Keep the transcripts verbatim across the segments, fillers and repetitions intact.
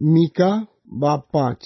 Mica باب پانچ۔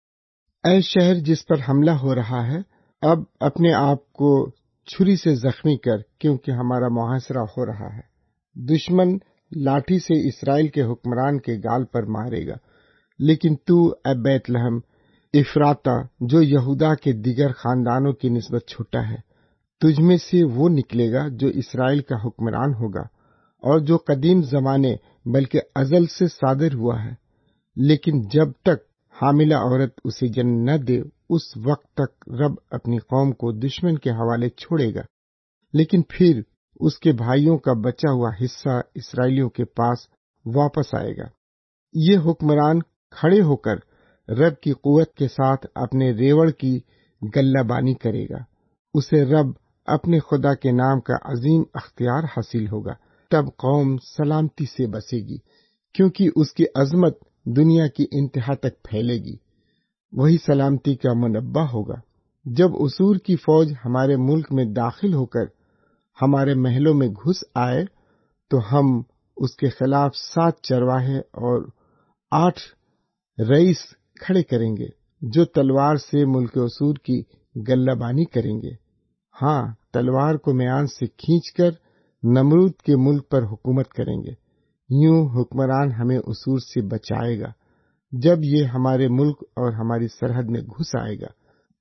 اے شہر جس پر حملہ ہو رہا ہے، اب اپنے آپ کو چھری سے زخمی کر، کیونکہ ہمارا محاصرہ ہو رہا ہے۔ دشمن لاٹھی سے اسرائیل کے حکمران کے گال پر مارے گا، لیکن تو اے بیت لحم افراطہ جو یہودا کے دیگر خاندانوں کی نسبت چھوٹا ہے، تجھ میں سے وہ نکلے گا جو اسرائیل کا حکمران ہوگا، اور جو قدیم زمانے بلکہ ازل سے صادر ہوا ہے۔ لیکن جب تک حاملہ عورت اسے جنم نہ دے، اس وقت تک رب اپنی قوم کو دشمن کے حوالے چھوڑے گا، لیکن پھر اس کے بھائیوں کا بچا ہوا حصہ اسرائیلیوں کے پاس واپس آئے گا۔ یہ حکمران کھڑے ہو کر رب کی قوت کے ساتھ اپنے ریوڑ کی گلہ بانی کرے گا۔ اسے رب اپنے خدا کے نام کا عظیم اختیار حاصل ہوگا۔ تب قوم سلامتی سے بسے گی، کیونکہ اس کی عظمت دنیا کی انتہا تک پھیلے گی۔ وہی سلامتی کا منبع ہوگا۔ جب اسور کی فوج ہمارے ملک میں داخل ہو کر ہمارے محلوں میں گھس آئے، تو ہم اس کے خلاف سات چرواہے اور آٹھ رئیس کھڑے کریں گے، جو تلوار سے ملک اسور کی گلہ بانی کریں گے۔ ہاں، تلوار کو میان سے کھینچ کر نمرود کے ملک پر حکومت کریں گے۔ یوں حکمران ہمیں اسور سے بچائے گا۔ جب یہ ہمارے ملک اور ہماری سرحد میں گھس آئے گا،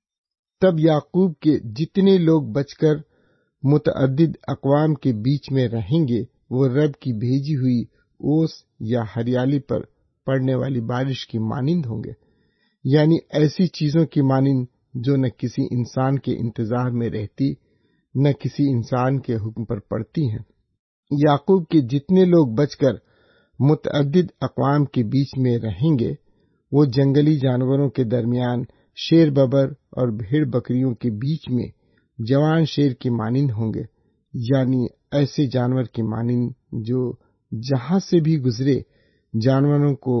تب یعقوب کے جتنے لوگ بچ کر متعدد اقوام کے بیچ میں رہیں گے، وہ رب کی بھیجی ہوئی اوس یا ہریالی پر پڑنے والی بارش کی مانند ہوں گے، یعنی ایسی چیزوں کی مانند جو نہ کسی انسان کے انتظار میں رہتی، نہ کسی انسان کے حکم پر پڑتی ہیں۔ یعقوب کے جتنے لوگ بچ کر متعدد اقوام کے بیچ میں رہیں گے، وہ جنگلی جانوروں کے درمیان شیر ببر اور بھیڑ بکریوں کے بیچ میں جوان شیر کی مانند ہوں گے، یعنی ایسے جانور کی مانند جو جہاں سے بھی گزرے جانوروں کو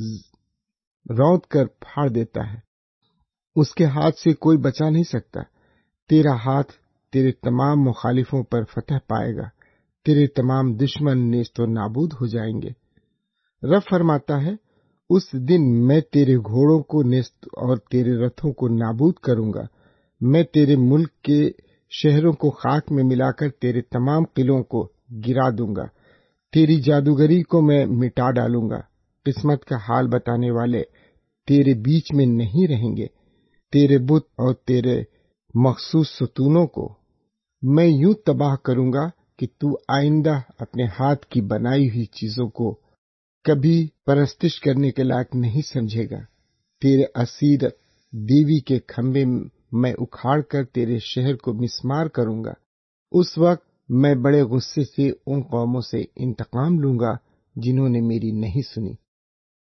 رونت کر پھاڑ دیتا ہے۔ اس کے ہاتھ سے کوئی بچا نہیں سکتا۔ تیرا ہاتھ تیرے تمام مخالفوں پر فتح پائے گا، تیرے تمام دشمن نیست و نابود ہو جائیں گے۔ رب فرماتا ہے، اس دن میں تیرے گھوڑوں کو نیست اور تیرے رتھوں کو نابود کروں گا۔ میں تیرے ملک کے شہروں کو خاک میں ملا کر تیرے تمام قلعوں کو گرا دوں گا۔ تیری جادوگری کو میں مٹا ڈالوں گا۔ قسمت کا حال بتانے والے تیرے بیچ میں نہیں رہیں گے۔ تیرے بت اور تیرے مخصوص ستونوں کو میں یوں تباہ کروں گا کہ تو آئندہ اپنے ہاتھ کی بنائی ہوئی چیزوں کو کبھی پرستش کرنے کے لائق نہیں سمجھے گا۔ تیرے اسیر دیوی کے کھمبے میں اکھاڑ کر تیرے شہر کو مسمار کروں گا۔ اس وقت میں بڑے غصے سے ان قوموں سے انتقام لوں گا جنہوں نے میری نہیں سنی۔